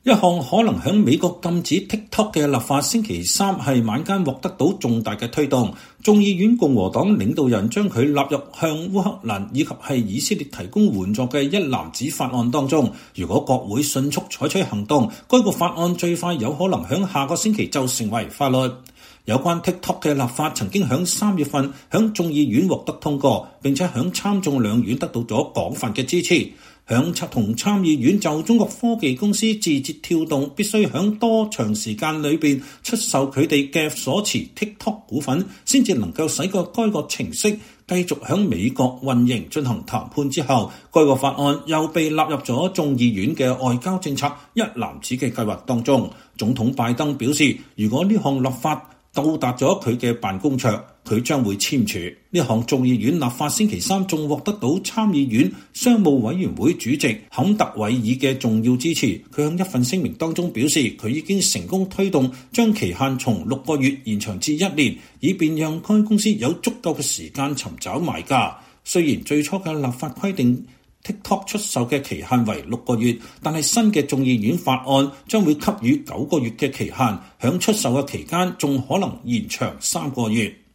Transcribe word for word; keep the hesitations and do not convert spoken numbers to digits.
一項可能響美國禁止 TikTok 嘅立法，星期三係晚間獲得到重大嘅推動。眾議院共和黨領導人將佢納入向烏克蘭以及係以色列提供援助嘅一籃子法案當中。如果國會迅速採取行動，該個法案最快有可能響下個星期就成為法律。有關 TikTok 嘅立法曾經響三月份響眾議院獲得通過，並且響參眾兩院得到咗廣泛嘅支持。響同參議院就中國科技公司字節跳動必須響多長時間裏邊出售佢哋嘅所持 TikTok 股份，先至能夠使個該個程式繼續響美國運營進行談判之後，該個法案又被納入咗眾議院嘅外交政策一籃子嘅計劃當中。總統拜登表示，如果呢項立法到達咗佢嘅辦公桌，佢將會簽署呢項眾議院立法。星期三仲獲得到參議院商務委員會主席坎特韋爾嘅重要支持。佢喺一份聲明當中表示，佢已經成功推動將期限從六個月延長至一年，以便讓該公司有足夠嘅時間尋找買家。雖然最初嘅立法規定TikTok 出售嘅期限為六個月，但係新嘅眾議院法案將會給予九個月嘅期限，響出售嘅期間仲可能延長三個月。